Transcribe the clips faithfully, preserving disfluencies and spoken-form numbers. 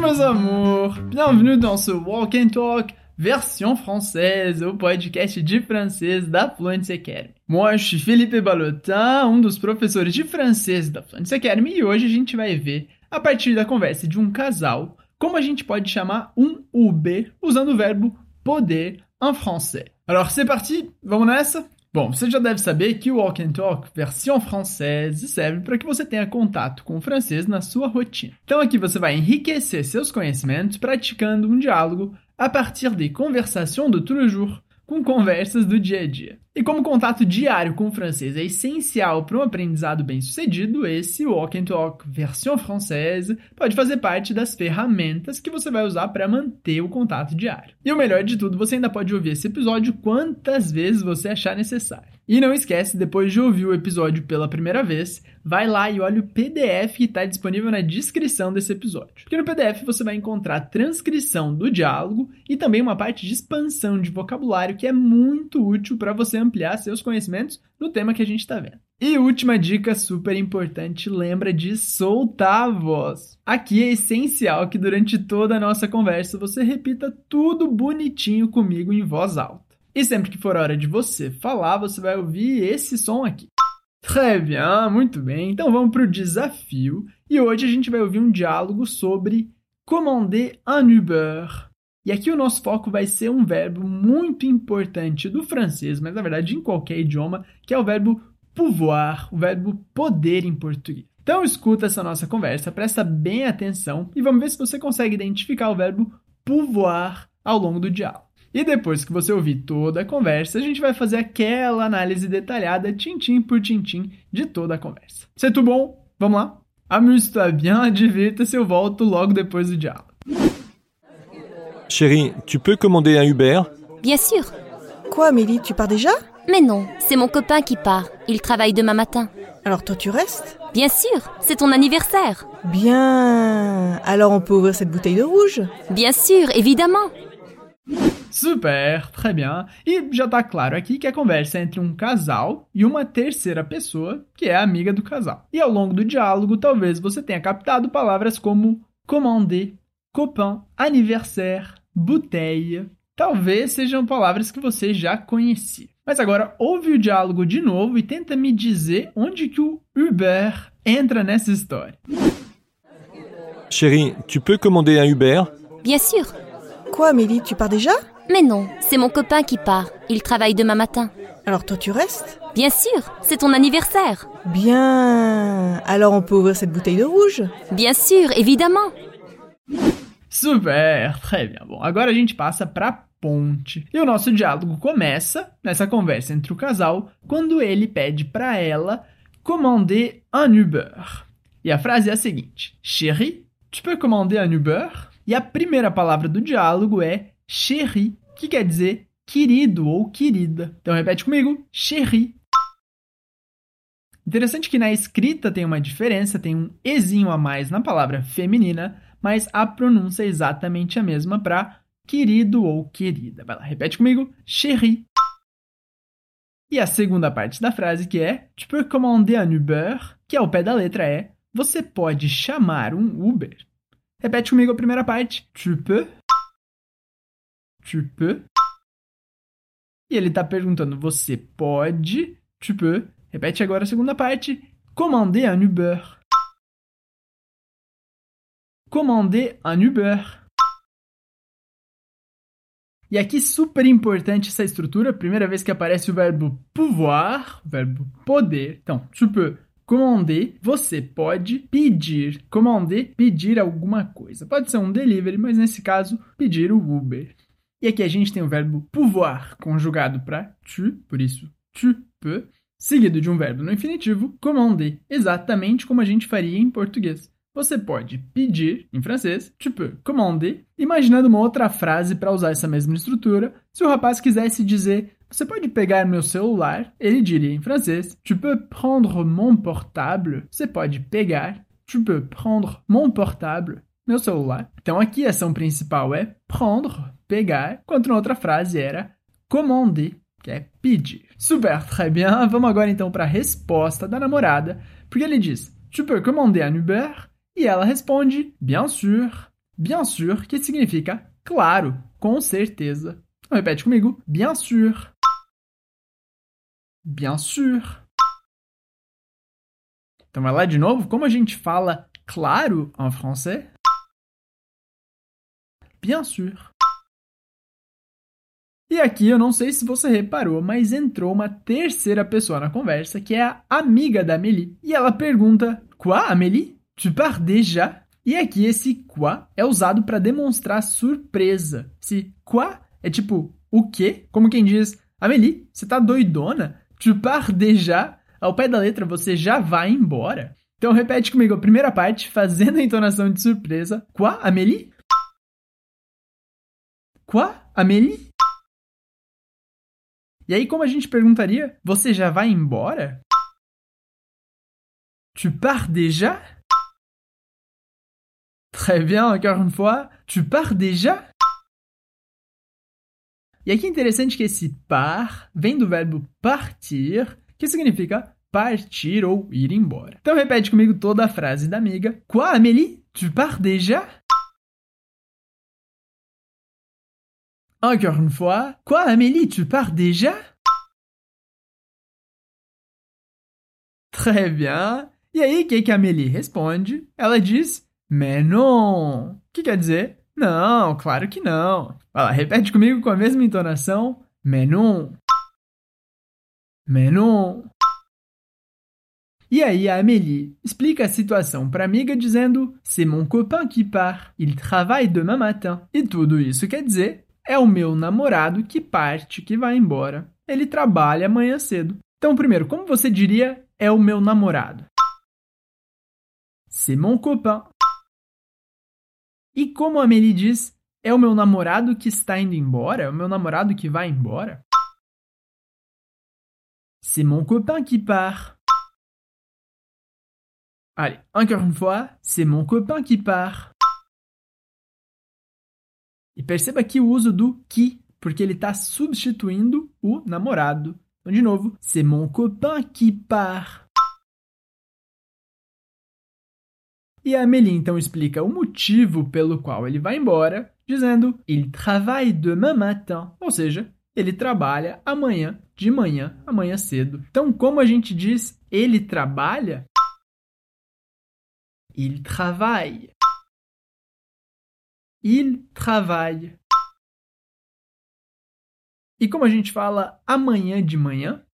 meus amours, bienvenue dans ce Walk and Talk version française, o podcast de francês da Fluency Academy. Moi, je suis Felipe Balotin, um dos professores de francês da Fluency Academy, e hoje a gente vai ver, a partir da conversa de um casal, como a gente pode chamar um Uber usando o verbo poder em français. Alors, c'est parti, vamos nessa? Bom, você já deve saber que o Walk and Talk versão française serve para que você tenha contato com o francês na sua rotina. Então aqui você vai enriquecer seus conhecimentos praticando um diálogo a partir de conversations de tous les jours, com conversas do dia a dia. E como contato diário com o francês é essencial para um aprendizado bem-sucedido, esse Walk and Talk versão française pode fazer parte das ferramentas que você vai usar para manter o contato diário. E o melhor de tudo, você ainda pode ouvir esse episódio quantas vezes você achar necessário. E não esquece, depois de ouvir o episódio pela primeira vez, vai lá e olha o P D F que está disponível na descrição desse episódio. Porque no P D F você vai encontrar a transcrição do diálogo e também uma parte de expansão de vocabulário que é muito útil para você ampliar seus conhecimentos no tema que a gente está vendo. E última dica super importante, lembra de soltar a voz. Aqui é essencial que durante toda a nossa conversa você repita tudo bonitinho comigo em voz alta. E sempre que for hora de você falar, você vai ouvir esse som aqui. Très bien, muito bem. Então vamos para o desafio. E hoje a gente vai ouvir um diálogo sobre commander un Uber. E aqui o nosso foco vai ser um verbo muito importante do francês, mas na verdade em qualquer idioma, que é o verbo pouvoir, o verbo poder em português. Então escuta essa nossa conversa, presta bem atenção e vamos ver se você consegue identificar o verbo pouvoir ao longo do diálogo. E depois que você ouvir toda a conversa, a gente vai fazer aquela análise detalhada, tintim por tintim, de toda a conversa. C'est tout bom? Vamos lá? Amuse-toi bien, divirta-se, eu volto logo depois do diálogo. Chérie, tu peux commander un Uber ? Bien sûr. Quoi, Amélie, tu pars déjà ? Mais non, c'est mon copain qui part. Il travaille demain matin. Alors toi, tu restes ? Bien sûr, c'est ton anniversaire. Bien. Alors on peut ouvrir cette bouteille de rouge ? Bien sûr, évidemment. Super, très bien. E já tá claro aqui que a conversa é entre um casal e uma terceira pessoa, que é a amiga do casal. E ao longo do diálogo, talvez você tenha captado palavras como commander, copain, anniversaire, bouteille. Talvez sejam palavras que você já conhecia. Mas agora ouve o diálogo de novo e tenta me dizer onde que o Uber entra nessa história. Chérie, tu peux commander un Uber ? Bien sûr. Quoi, Amélie, tu pars déjà ? Mais non, c'est mon copain qui part. Il travaille demain matin. Alors toi, tu restes ? Bien sûr, c'est ton anniversaire. Bien. Alors on peut ouvrir cette bouteille de rouge ? Bien sûr, évidemment. Super, très bien. Bom, agora a gente passa para ponte. E o nosso diálogo começa nessa conversa entre o casal quando ele pede para ela commander un Uber. E a frase é a seguinte: Chérie, tu peux commander un Uber? E a primeira palavra do diálogo é chérie, que quer dizer querido ou querida. Então repete comigo, chérie. Interessante que na escrita tem uma diferença, tem um ezinho a mais na palavra feminina, mas a pronúncia é exatamente a mesma para querido ou querida. Vai lá, repete comigo, chérie. E a segunda parte da frase que é tu peux commander un Uber, que ao pé da letra é você pode chamar um Uber. Repete comigo a primeira parte. Tu peux. Tu peux. E ele está perguntando, você pode. Tu peux. Repete agora a segunda parte. Commander un Uber. Commander un Uber. E aqui super importante essa estrutura. Primeira vez que aparece o verbo pouvoir, o verbo poder. Então, tu peux. Commander, você pode pedir. Commander, pedir alguma coisa. Pode ser um delivery, mas nesse caso, pedir o Uber. E aqui a gente tem o verbo pouvoir conjugado para tu, por isso tu peux, seguido de um verbo no infinitivo, commander, exatamente como a gente faria em português. Você pode pedir, em francês, tu peux commander, imaginando uma outra frase para usar essa mesma estrutura. Se o rapaz quisesse dizer, você pode pegar meu celular, ele diria em francês, tu peux prendre mon portable. Você pode pegar, tu peux prendre mon portable, meu celular. Então aqui a ação principal é prendre, pegar, enquanto na outra frase era commander, que é pedir. Super, très bien. Vamos agora então para a resposta da namorada, porque ele diz, tu peux commander un Uber? E ela responde, bien sûr. bien sûr, que significa claro, com certeza. Então, repete comigo. Bien sûr. Bien sûr. Então, vai lá de novo. Como a gente fala claro em francês? Bien sûr. E aqui eu não sei se você reparou, mas entrou uma terceira pessoa na conversa, que é a amiga da Amélie. E ela pergunta: Quoi, Amélie? Tu pars déjà? E aqui esse quoi é usado para demonstrar surpresa. Esse quoi é tipo o quê? Como quem diz: Amélie, você tá doidona? Tu pars déjà? Ao pé da letra você já vai embora. Então repete comigo a primeira parte, fazendo a entonação de surpresa. Quoi, Amélie? Quoi, Amélie? E aí, como a gente perguntaria, você já vai embora? Tu pars déjà? Très bien, encore une fois. Tu pars déjà? E aqui é interessante que esse par vem do verbo partir, que significa partir ou ir embora. Então repete comigo toda a frase da amiga. Quoi, Amélie? Tu pars déjà? Encore une fois. Quoi, Amélie? Tu pars déjà? Très bien. E aí, o que, que a Amélie responde? Ela diz, mais non. O que quer dizer? Não, claro que não. Vai lá, repete comigo com a mesma entonação. Mais non. Mais non. E aí, a Amélie explica a situação para a amiga dizendo, c'est mon copain qui part. Il travaille demain matin. E tudo isso quer dizer, é o meu namorado que parte, que vai embora. Ele trabalha amanhã cedo. Então, primeiro, como você diria é o meu namorado? C'est mon copain. E como a Amélie diz, é o meu namorado que está indo embora? É o meu namorado que vai embora? C'est mon copain qui part. Allez, encore une fois, c'est mon copain qui part. E perceba aqui o uso do qui, porque ele está substituindo o namorado. Então, de novo, c'est mon copain qui part. E a Amélie, então, explica o motivo pelo qual ele vai embora, dizendo il travaille demain matin, ou seja, ele trabalha amanhã, de manhã, amanhã cedo. Então, como a gente diz ele trabalha? Il travaille. Il travaille. E como a gente fala amanhã de manhã?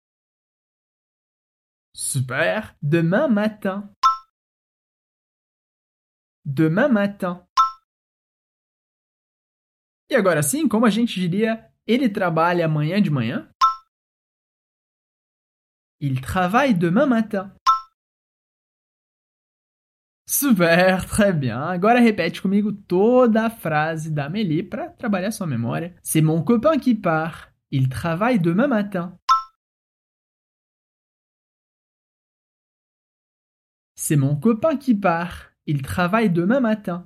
Super! Demain matin. Demain matin. E agora sim, como a gente diria, ele trabalha amanhã de manhã? Il travaille demain matin. Super, très bien. Agora repete comigo toda a frase da Amélie para trabalhar sua memória. C'est mon copain qui part. Il travaille demain matin. C'est mon copain qui part. Il travaille demain matin.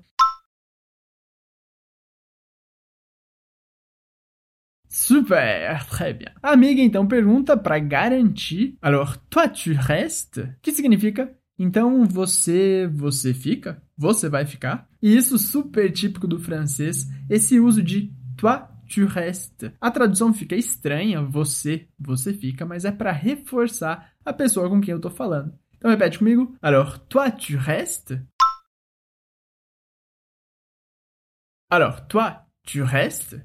Super, très bien. A amiga então pergunta para garantir. Alors, toi tu restes? Que significa? Então, você, você fica? Você vai ficar? E isso super típico do francês, esse uso de toi, tu restes. A tradução fica estranha, você, você fica, mas é para reforçar a pessoa com quem eu tô falando. Então, repete comigo. Alors, toi, tu restes? Alors, toi, tu restes?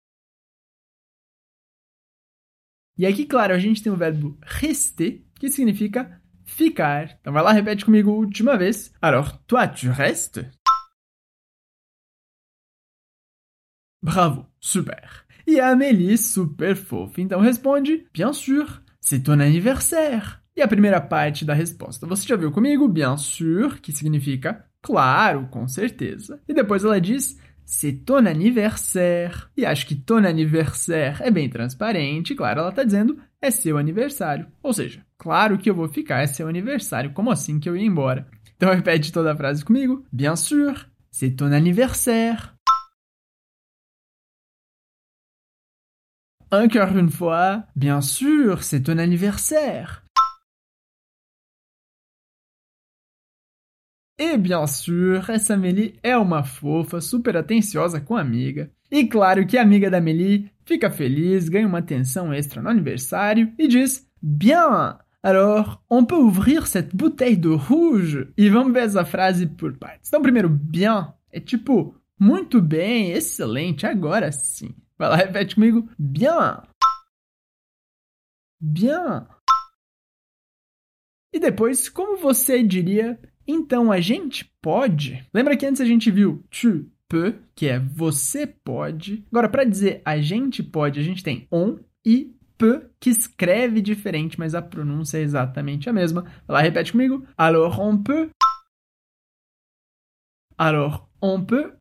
E aqui, claro, a gente tem o verbo rester, que significa ficar. Então vai lá, repete comigo última vez. Alors, toi, tu restes? Bravo, super. E a Amélie, super fofa, então responde, bien sûr, c'est ton anniversaire. E a primeira parte da resposta, você já viu comigo? Bien sûr, que significa claro, com certeza. E depois ela diz, c'est ton anniversaire. E acho que ton anniversaire é bem transparente, claro, ela está dizendo, é seu aniversário. Ou seja, claro que eu vou ficar, é seu aniversário, como assim que eu ia embora? Então repete toda a frase comigo. Bien sûr, c'est ton anniversaire. Encore une fois, bien sûr, c'est ton anniversaire. E, bien sûr, essa Amélie é uma fofa, super atenciosa com a amiga. E claro que a amiga da Amélie fica feliz, ganha uma atenção extra no aniversário e diz Bien! Alors, on peut ouvrir cette bouteille de rouge? E vamos ver essa frase por partes. Então, primeiro, bien é tipo, muito bem, excelente, agora sim. Vai lá, repete comigo. Bien. Bien. E depois, como você diria, então a gente pode? Lembra que antes a gente viu tu peux, que é você pode. Agora, para dizer a gente pode, a gente tem on e peut, que escreve diferente, mas a pronúncia é exatamente a mesma. Vai lá, repete comigo. Alors on peut. Alors on peut.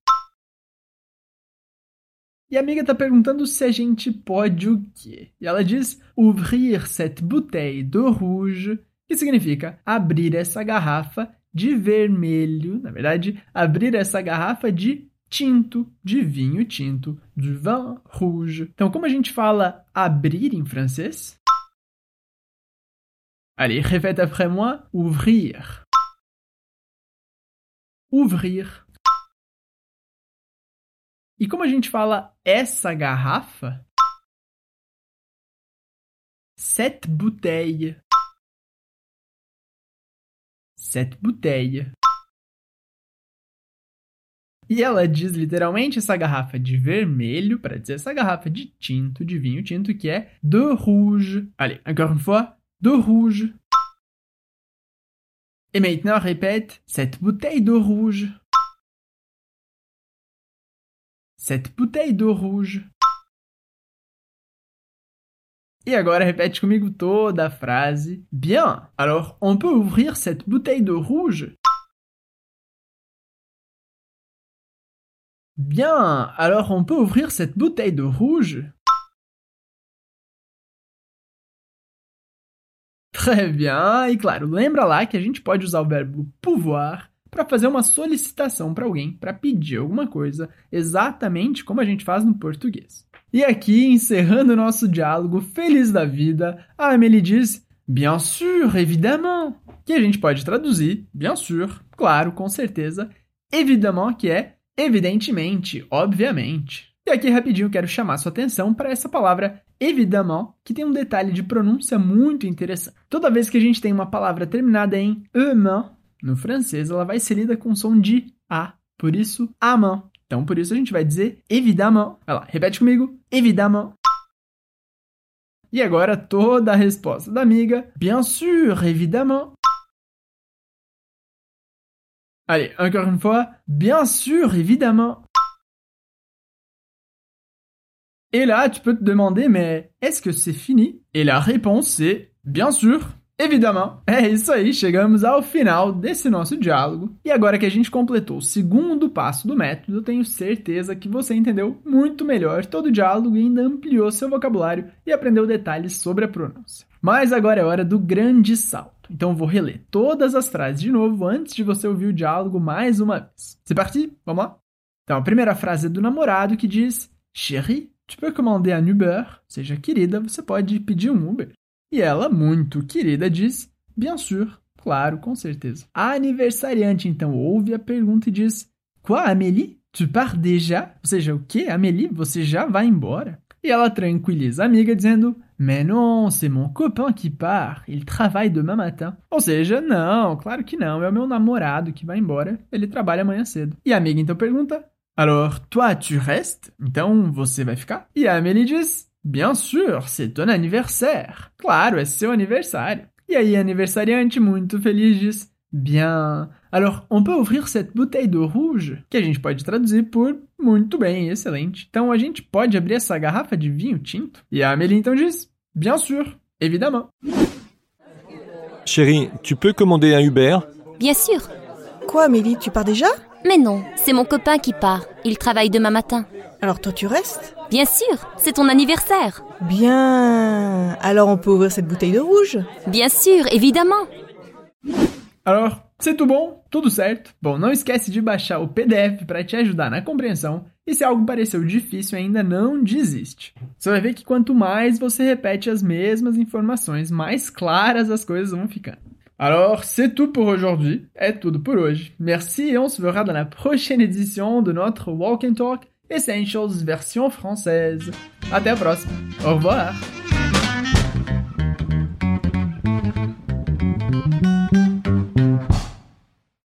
E a amiga está perguntando se a gente pode o quê? E ela diz ouvrir cette bouteille de rouge, que significa abrir essa garrafa de vermelho, na verdade, abrir essa garrafa de tinto, de vinho tinto, de vin rouge. Então, como a gente fala abrir em francês? Allez, répète après moi, ouvrir. Ouvrir. E como a gente fala essa garrafa? Cette bouteille. Cette bouteille. E ela diz literalmente essa garrafa de vermelho, para dizer essa garrafa de tinto, de vinho tinto, que é de rouge. Allez, encore une fois, de rouge. Et maintenant, répète, cette bouteille de rouge. Cette bouteille de rouge. E agora repete comigo toda a frase. Bien, alors on peut ouvrir cette bouteille de rouge? Bien, alors on peut ouvrir cette bouteille de rouge? Très bien, e claro, lembra lá que a gente pode usar o verbo pouvoir para fazer uma solicitação para alguém, para pedir alguma coisa, exatamente como a gente faz no português. E aqui, encerrando o nosso diálogo feliz da vida, a Amélie diz bien sûr, évidemment, que a gente pode traduzir, bien sûr, claro, com certeza, évidemment, que é evidentemente, obviamente. E aqui rapidinho quero chamar sua atenção para essa palavra évidemment, que tem um detalhe de pronúncia muito interessante. Toda vez que a gente tem uma palavra terminada em -ement, no francês, ela vai ser lida com som de A, por isso, amant. Então, por isso a gente vai dizer évidemment. Vai lá, repete comigo, évidemment. E agora toda a resposta da amiga, bien sûr, évidemment. Allez, encore une fois, bien sûr, évidemment. Et là, tu peux te demander, mais est-ce que c'est fini? Et la réponse c'est, bien sûr, évidemment. É isso aí, chegamos ao final desse nosso diálogo. E agora que a gente completou o segundo passo do método, eu tenho certeza que você entendeu muito melhor todo o diálogo e ainda ampliou seu vocabulário e aprendeu detalhes sobre a pronúncia. Mas agora é hora do grande salto. Então eu vou reler todas as frases de novo antes de você ouvir o diálogo mais uma vez. C'est parti? Vamos lá? Então a primeira frase é do namorado que diz Chérie, tu peux commander un Uber? Ou seja, querida, você pode pedir um Uber. E ela, muito querida, diz bien sûr, claro, com certeza. A aniversariante, então, ouve a pergunta e diz Quoi, Amélie? Tu pars déjà? Ou seja, o quê? Amélie, você já vai embora? E ela tranquiliza a amiga dizendo Mais non, c'est mon copain qui part, il travaille demain matin. Ou seja, não, claro que não, é o meu namorado que vai embora, ele trabalha amanhã cedo. E a amiga então pergunta Alors, toi, tu restes? Então, você vai ficar? E a Amélie diz Bien sûr, c'est ton anniversaire. Claro, é seu aniversário. E aí a aniversariante, muito feliz, diz Bien, alors on peut ouvrir cette bouteille de rouge? Que a gente pode traduzir por muito bem, excelente. Então a gente pode abrir essa garrafa de vinho tinto? E a Amélie então diz Bien sûr, évidemment. Chérie, tu peux commander un Uber? Bien sûr. Quoi, Amélie, tu pars déjà? Mais non, c'est mon copain qui part. Il travaille demain matin. Alors toi, tu restes? Bien sûr, c'est ton anniversaire. Bien. Alors on peut ouvrir cette bouteille de rouge? Bien sûr, évidemment. Alors, c'est tout bom? Tudo certo? Bom, não esquece de baixar o P D F para te ajudar na compreensão e se algo pareceu difícil ainda não desiste. Você vai ver que quanto mais você repete as mesmas informações, mais claras as coisas vão ficando. Alors, c'est tout pour aujourd'hui. É tudo por hoje. Merci et on se verra dans la prochaine édition de notre Walk and Talk Essentials version française. Até a próxima. Au revoir.